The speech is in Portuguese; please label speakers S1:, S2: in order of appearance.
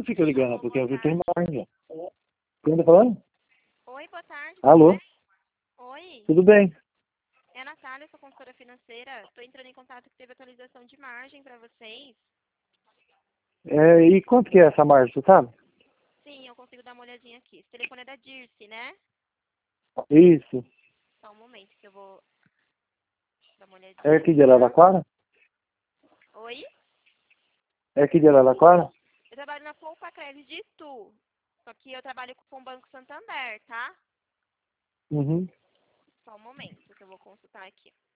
S1: fica ligando, porque eu vi tem margem. Quem tá falando?
S2: Oi, boa tarde.
S1: Alô?
S2: Oi,
S1: Tudo bem?
S2: é a Natália, sou consultora financeira. Estou entrando em contato que teve atualização de margem para vocês.
S1: E quanto que é essa margem, você sabe?
S2: Sim, eu consigo dar uma olhadinha aqui. Esse telefone é da Dirce, né?
S1: Isso.
S2: Só um momento que eu vou dar uma
S1: É
S2: olhadinha
S1: aqui de
S2: aqui, tá?
S1: Araraquara?
S2: Oi?
S1: É aqui de Araraquara?
S2: Eu trabalho na Poupa Crédito de Itu. Só que eu trabalho com o Banco Santander, tá?
S1: Uhum.
S2: Só um momento que eu vou consultar aqui.